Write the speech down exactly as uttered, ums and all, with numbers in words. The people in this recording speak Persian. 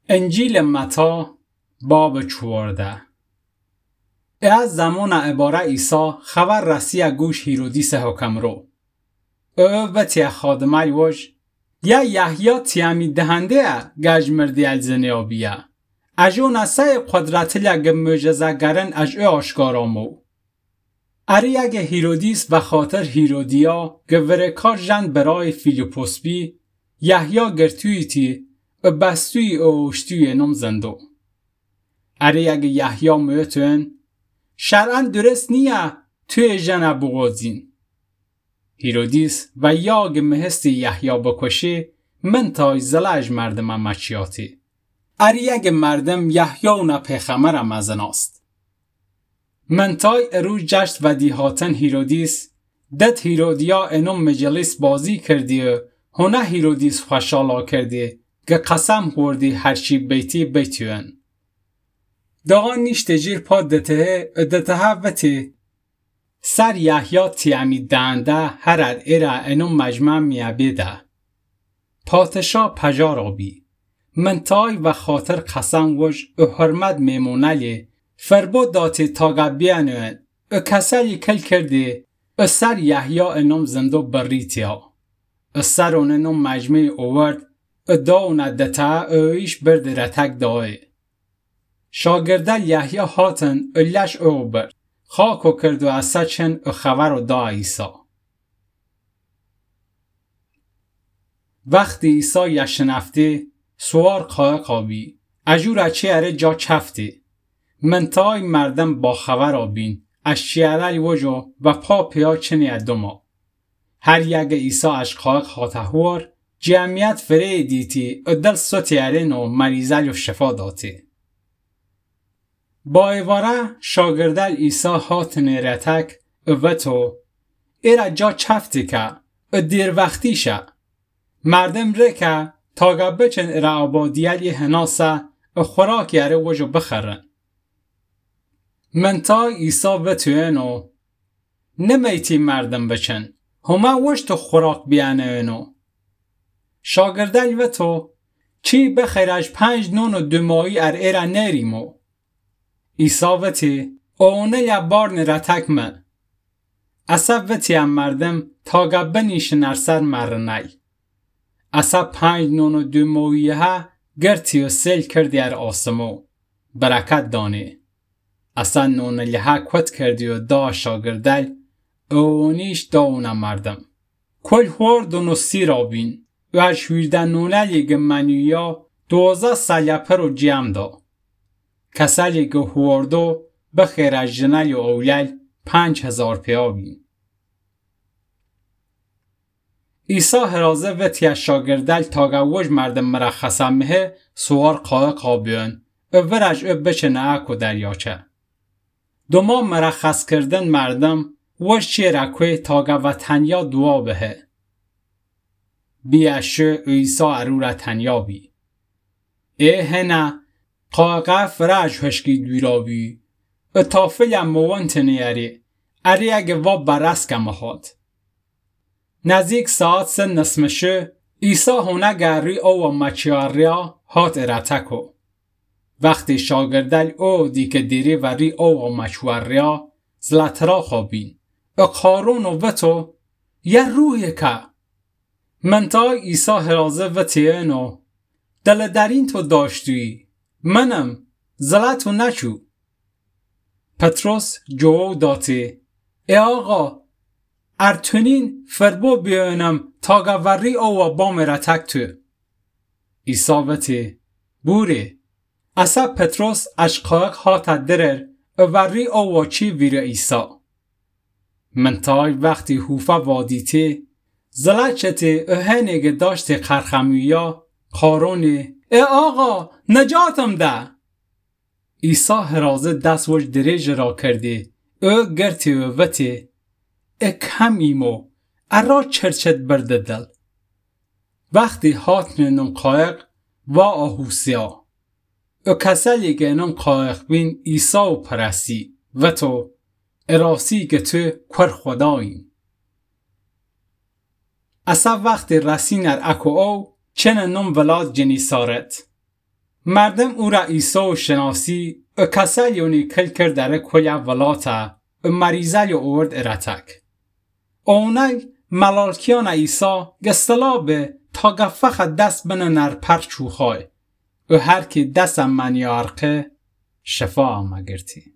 انجیل متی باب چوارده. از زمان عباره عیسی خبر رسی گوش هیرودیس حکم رو. او و تی خادمه وش یا یحیی تیامی دهنده گج مردی الزنیابیه. اجو نسای قدرت لگ معجزه گرن اج او آشکارامو. اری اگه هیرودیس و خاطر هیرودیا گورکار جن برای فیلیپوس بی یحیی گرتویتی و بستوی اوشتوی نم زندو. اری اگه یحیی مویتون شرعن درست نیه توی جن بغازین. هیرودیس و یاگ مهستی یحیی بکشه من تای زلاج مردم مچیاتی. اری اگه مردم یحیی و نپیخمر مزناست. من تای ارو جشت و دیهاتن هیرودیس دت هیرودیا انم مجلس بازی کردی و هنه هیرودیس خوشالا کردی که قسم خوردی هرچی بیتی بیتیون. داغان نیشت جیر پا دته دته وتی سر یحیی تیامی دنده هر ار ایره انم مجمع میابیده. پاتشا پجار آبی. من تای و خاطر قسم وش او حرمت میمونلی فربو داتی تاگا بیانوین او کسایی کل کرده او سر یحیی انم زندو بریتیا. او سر اون انم مجمع اوورد او داونه دته او ایش برد رتک دای. شاگردل یحیی هاتن او لش او برد. خاکو کرد و از سچن او خبر و دا عیسی. وقتی عیسی یشنفته سوار قایق آبی. اجور چی اره جا چفته. من تای مردم با خبر آبین از چیارل وجو و پا پیا چنی ادوما. هر یک عیسی اش قایق خاتهور جمعیت فره دیتی و دل سوتی ارین و مریضل و شفا داتی. با ایواره شاگردل عیسی هاتن رتک و تو ایره جا چفتی که و دیر وقتی شه. مردم رکه تاگه بچن ایره آبادیلی هناسه و خوراکی اره وجو بخرن. من تا عیسی و توینو نمیتی مردم بچن همه وش تو خوراک بیانه اینو. شاگردل و تو چی بخیرش پنج نون و دمایی ار ایره نیریمو. عیسی و تی اونه لبار نرتک من. اصاب و تی هم مردم تاگه بنیشن ارسر مرنی. اصاب پنج نون و دمایی ها گرتی و سیل کردی ار آسمو. برکت دانی. اصلا نون لیها کت کردی و دا شاگردل اونیش داونه مردم. کل خورد و نسی را بین و از شویردن نونه لیگ منویا دوازه سلیپر و جیم دا. کسالی که خوردو بخیر از جنل و اولیل پنج هزار پیا بین. عیسی هرازه و تی شاگردل تاگوش مردم مرخصه مه سوار قایق آبیون و ورج او بچنه اکو دریاچه. دوما مرخص کردن مردم وش چی رکوی تاگه و تنیا دعا بهه. بیشه عیسی ارور تنیا بی. ای هنه قایقه فرج هشکی دویرابی و تافل موان تنیاری اری اگه واب برس که مخواد. نزدیک ساعت سن نسمشه عیسی هونه گری او و مچیاریا هات ارتکو. وقتی شاگردل او دی که دیری و ری او و مچواریا زلطرا خوابین و قارون و وطو یه روحی که من تا عیسی هرازه و تینو دل درین تو داشتوی منم زلطو نچو. پتروس جواب داتی ای آقا ارتونین فربو بیانم تا گوری او و بام رتک تو. عیسی و تی بوری اصاب پتروس اشقاق هات درر وری او و چی ویر عیسی. من تای وقتی حوفه وادیتی زلچتی اهنگ داشتی قرخمویا قارونی ای آقا نجاتم ده. عیسی هرازه دست وش دریج را کردی او گرتی و وتی ای کم ایمو ارا چرچت برده دل. وقتی هاتن نم قایق و آهوسیا او کسالی که نم قایق بین عیسی و پرسی و تو اراسی که تو کور خداییم. اصاب وقتی رسینر اکو او چنه نم ولاد جنیسارت. مردم او را ایسا و شناسی و کسل یونی کل کردره کویا ولاتا و مریضه یا اورد ارتک. اونای ملالکیان ایسا گستلا به تا گفخ دست بنا نرپر چوخای و هر کی دستم من یارقه شفا آمگرتی.